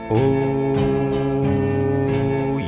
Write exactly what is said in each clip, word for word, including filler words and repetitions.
Oh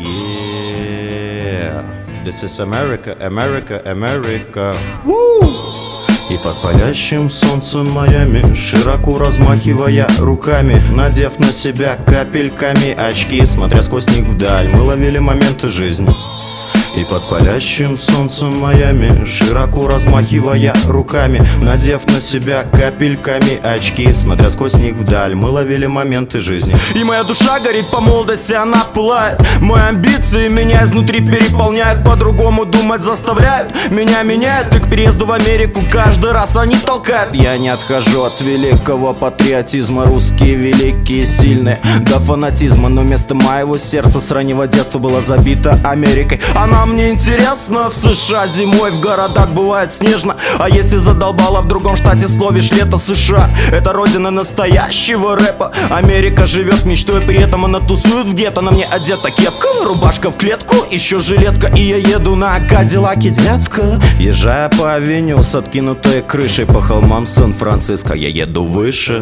yeah, this is America, America, America. Woo! И под палящим солнцем Майами, широко размахивая руками, надев на себя капельками очки, смотря сквозь них вдаль, мы ловили моменты жизни. И под палящим солнцем Майами, широко размахивая руками, надев на себя капельками очки, смотря сквозь них вдаль, мы ловили моменты жизни. И моя душа горит по молодости, она пылает. Мои амбиции меня изнутри переполняют, по-другому думать заставляют. Меня меняют, и к переезду в Америку каждый раз они толкают. Я не отхожу от великого патриотизма, русские великие, сильные до фанатизма, но место моего сердца с раннего детства было забито Америкой. Она мне интересно, в США зимой в городах бывает снежно. А если задолбала в другом штате, словишь лето. США — это родина настоящего рэпа. Америка живет мечтой, при этом она тусует в гетто. На мне одета кепка, рубашка в клетку, еще жилетка, и я еду на Кадиллаке, детка. Езжая по авеню с откинутой крышей, по холмам Сан-Франциско я еду выше.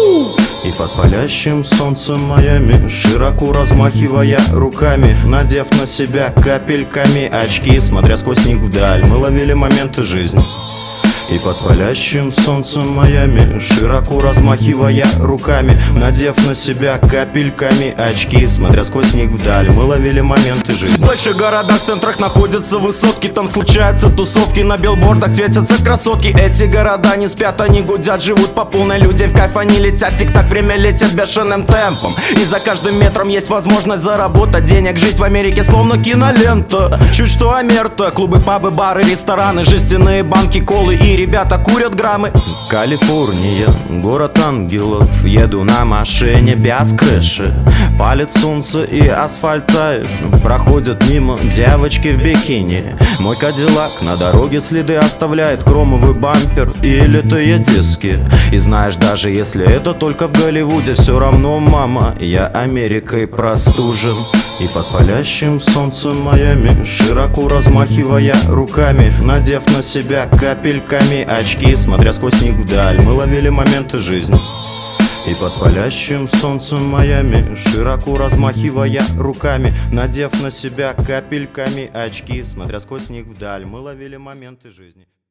И под палящим солнцем Майами, широко размахивая руками, надев на себя капельками очки, смотря сквозь них вдаль, мы ловили моменты жизни. И под палящим солнцем Майами, широко размахивая руками, надев на себя капельками очки, смотря сквозь них вдаль, мы ловили моменты жизни. В больших городах, в центрах находятся высотки, там случаются тусовки, на билбордах светятся красотки. Эти города не спят, они гудят, живут по полной, людей в кайф, они летят, тик-так, время летит бешеным темпом. И за каждым метром есть возможность заработать денег. Жизнь в Америке словно кинолента, чуть что омерта. Клубы, пабы, бары, рестораны, жестяные банки, колы, и ребята курят граммы. Калифорния, город ангелов, еду на машине без крыши. Палит солнце и асфальт тает, проходят мимо девочки в бикини. Мой кадиллак на дороге следы оставляет, хромовый бампер и литые диски. И знаешь, даже если это только в Голливуде, все равно, мама, я Америкой простужен. И под палящим солнцем Майами, широко размахивая руками, надев на себя капельками очки, смотря сквозь них вдаль, мы ловили моменты жизни. И под палящим солнцем Майами, широко размахивая руками, надев на себя капельками очки, смотря сквозь них вдаль, мы ловили моменты жизни.